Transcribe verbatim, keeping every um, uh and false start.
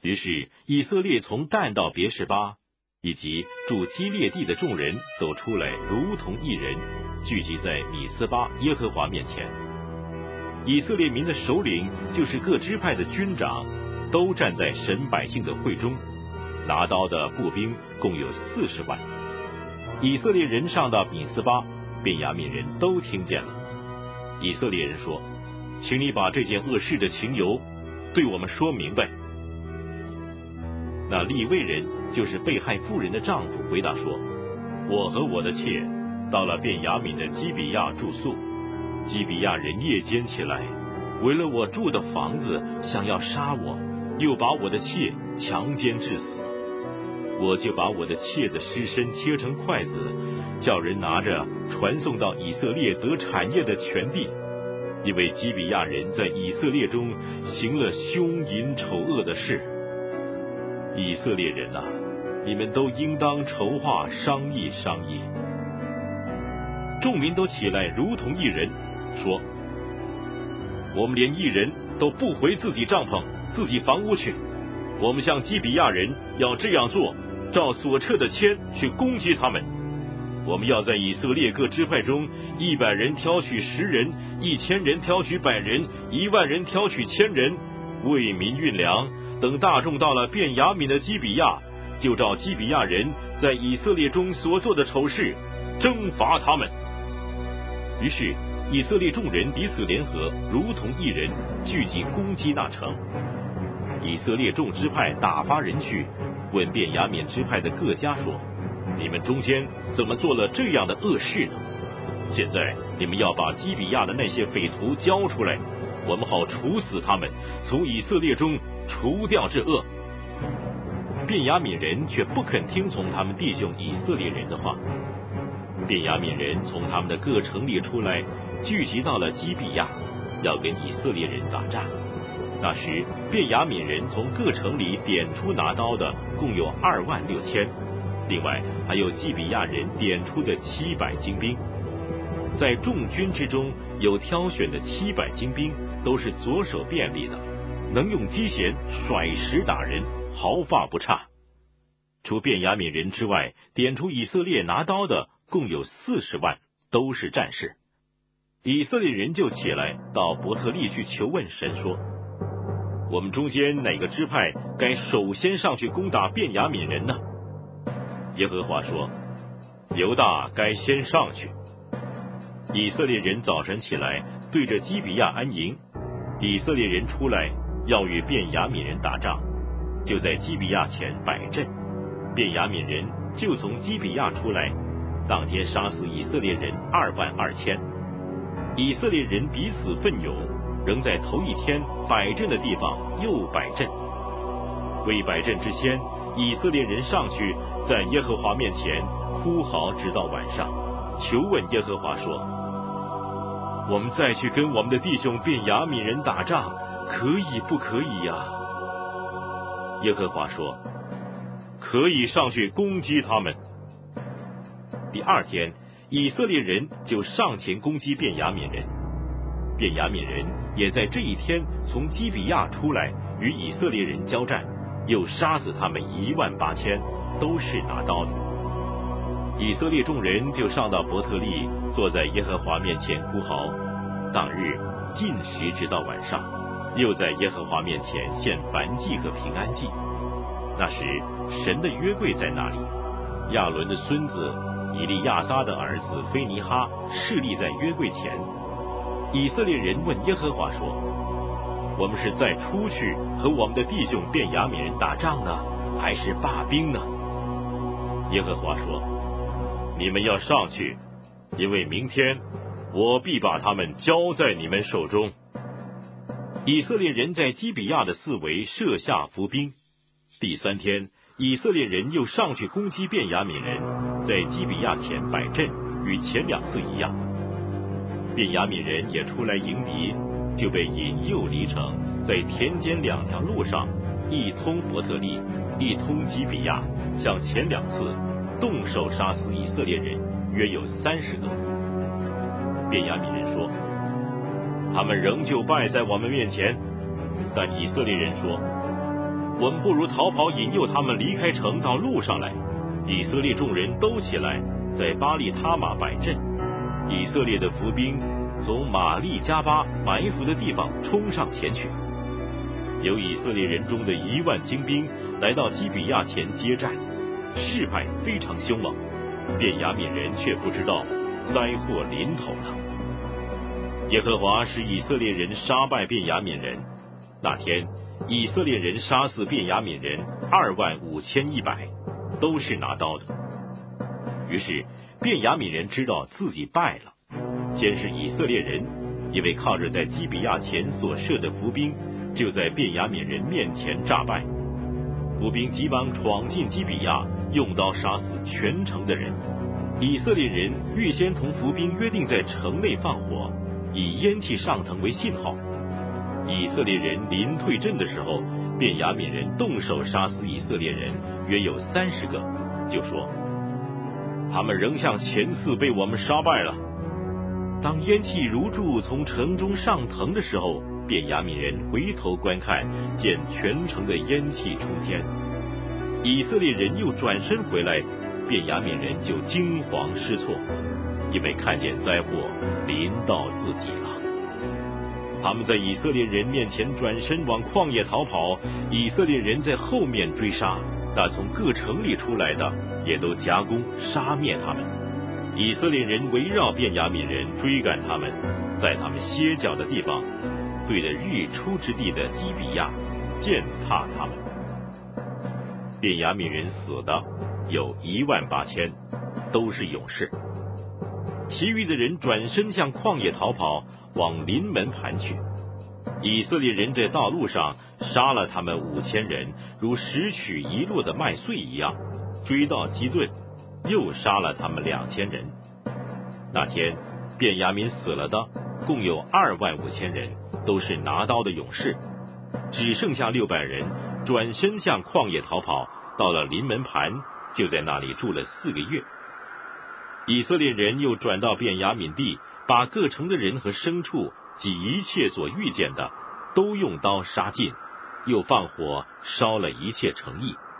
于是以色列从但到别是巴，以及住基列地的众人走出来，如同一人，聚集在米斯巴耶和华面前。以色列民的首领，就是各支派的军长，都站在神百姓的会中，拿刀的步兵共有四十万。以色列人上到米斯巴，便雅悯人都听见了。以色列人说：请你把这件恶事的情由对我们说明白。那利未人，就是被害妇人的丈夫，回答说：我和我的妾到了便雅悯的基比亚住宿，基比亚人夜间起来，为了我住的房子，想要杀我，又把我的妾强奸致死。我就把我的妾的尸身切成筷子，叫人拿着传送到以色列得产业的全地，因为基比亚人在以色列中行了凶淫丑恶的事。以色列人啊，你们都应当筹划商议商议。众民都起来，如同一人，说：我们连一人都不回自己帐篷、自己房屋去。我们向基比亚人要这样做，照所撤的签去攻击他们。我们要在以色列各支派中，一百人挑取十人，一千人挑取百人，一万人挑取千人，为民运粮。等大众到了便雅悯的基比亚，就照基比亚人在以色列中所做的丑事，征伐他们。于是以色列众人彼此联合，如同一人，聚集攻击那城。以色列众支派打发人去问便雅悯支派的各家说：你们中间怎么做了这样的恶事呢？现在你们要把基比亚的那些匪徒交出来，我们好处死他们，从以色列中除掉这恶。便雅悯人却不肯听从他们弟兄以色列人的话。便雅悯人从他们的各城里出来，聚集到了基比亚，要跟以色列人打仗。那时便雅悯人从各城里点出拿刀的共有二万六千，另外还有基比亚人点出的七百精兵。在众军之中有挑选的七百精兵，都是左手便利的，能用机弦甩石打人，毫发不差。除便雅悯人之外，点出以色列拿刀的共有四十万，都是战士。以色列人就起来到伯特利去求问神说：我们中间哪个支派该首先上去攻打便雅悯人呢？耶和华说：犹大该先上去。以色列人早晨起来，对着基比亚安营。以色列人出来要与便雅悯人打仗，就在基比亚前摆阵。便雅悯人就从基比亚出来，当天杀死以色列人二万二千。以色列人彼此奋勇，仍在头一天摆阵的地方又摆阵。未摆阵之前，以色列人上去，在耶和华面前哭嚎，直到晚上，求问耶和华说：我们再去跟我们的弟兄便雅悯人打仗，可以不可以呀？耶和华说：可以上去攻击他们。第二天，以色列人就上前攻击便雅悯人。便雅悯人也在这一天从基比亚出来，与以色列人交战，又杀死他们一万八千，都是拿刀的。以色列众人就上到伯特利，坐在耶和华面前哭嚎。当日禁食直到晚上，又在耶和华面前献燔祭和平安祭。那时神的约柜在那里，亚伦的孙子以利亚撒的儿子菲尼哈侍立在约柜前。以色列人问耶和华说：我们是再出去和我们的弟兄便雅悯人打仗呢，还是罢兵呢？耶和华说：你们要上去，因为明天我必把他们交在你们手中。以色列人在基比亚的四围设下伏兵。第三天，以色列人又上去攻击便雅悯人，在基比亚前摆阵，与前两次一样。便雅悯人也出来迎敌，就被引诱离城，在田间两条路上，一通伯特利，一通基比亚，像前两次动手杀死以色列人，约有三十个。便雅悯人说：他们仍旧败在我们面前。但以色列人说： 我们不如逃跑，引诱他们离开城到路上来。以色列众人都起来，在巴利他玛摆阵。以色列的伏兵从玛利加巴埋伏的地方冲上前去。有以色列人中的一万精兵来到基比亚前接战，势派非常凶猛。便雅悯人却不知道灾祸临头了。耶和华使以色列人杀败便雅悯人。那天以色列人杀死便雅悯人二万五千一百，都是拿刀的。于是便雅悯人知道自己败了。先是以色列人，因为靠着在基比亚前所设的伏兵，就在便雅悯人面前诈败。伏兵急忙闯进基比亚，用刀杀死全城的人。以色列人预先同伏兵约定在城内放火，以烟气上腾为信号。以色列人临退阵的时候，便雅悯人动手杀死以色列人，约有三十个，就说他们仍像前次被我们杀败了。当烟气如柱从城中上腾的时候，便雅悯人回头观看，见全城的烟气冲天。以色列人又转身回来，便雅悯人就惊惶失措，因为看见灾祸临到自己了。他们在以色列人面前转身往旷野逃跑，以色列人在后面追杀，那从各城里出来的也都夹攻杀灭他们。以色列人围绕便雅悯人追赶他们，在他们歇脚的地方，对着日出之地的基比亚践踏他们。便雅悯人死的有一万八千，都是勇士。其余的人转身向旷野逃跑，往临门盘去。以色列人在道路上杀了他们五千人，如拾取遗落的麦穗一样，追到基顿，又杀了他们两千人。那天便雅悯死了的共有二万五千人，都是拿刀的勇士。只剩下六百人转身向旷野逃跑，到了临门盘，就在那里住了四个月。以色列人又转到便雅悯地，把各城的人和牲畜及一切所遇见的都用刀杀尽，又放火烧了一切城邑。